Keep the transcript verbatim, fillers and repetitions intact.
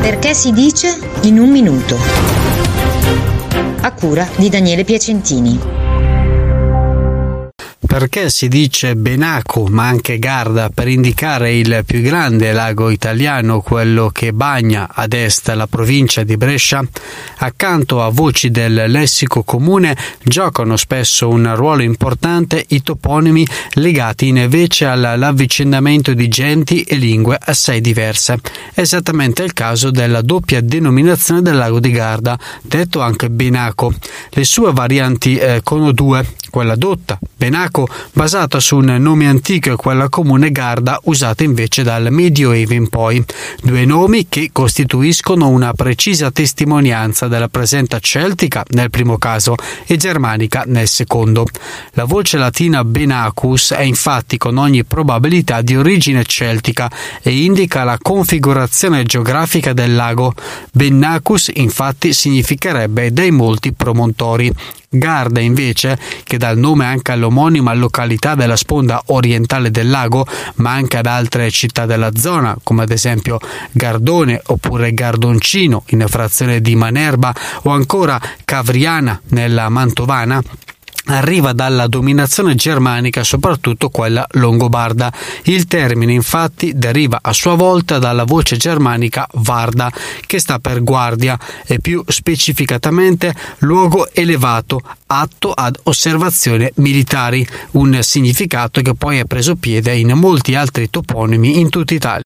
Perché si dice in un minuto. A cura di Daniele Piacentini. Perché si dice Benaco, ma anche Garda, per indicare il più grande lago italiano, quello che bagna ad est la provincia di Brescia? Accanto a voci del lessico comune giocano spesso un ruolo importante i toponimi legati invece all'avvicendamento di genti e lingue assai diverse. È esattamente il caso della doppia denominazione del lago di Garda, detto anche Benaco. Le sue varianti eh, sono due, quella dotta, Benaco, basata su un nome antico, e quella comune Garda, usata invece dal Medioevo in poi. Due nomi che costituiscono una precisa testimonianza della presenza celtica nel primo caso e germanica nel secondo. La voce latina Benacus è infatti con ogni probabilità di origine celtica e indica la configurazione geografica del lago. Benacus infatti significherebbe dei molti promontori. Garda invece, che dà il nome anche all'omonima località della sponda orientale del lago, ma anche ad altre città della zona, come ad esempio Gardone oppure Gardoncino in frazione di Manerba o ancora Cavriana nella Mantovana, arriva dalla dominazione germanica, soprattutto quella longobarda. Il termine infatti deriva a sua volta dalla voce germanica Varda, che sta per guardia e più specificatamente luogo elevato atto ad osservazioni militari, un significato che poi ha preso piede in molti altri toponimi in tutta Italia.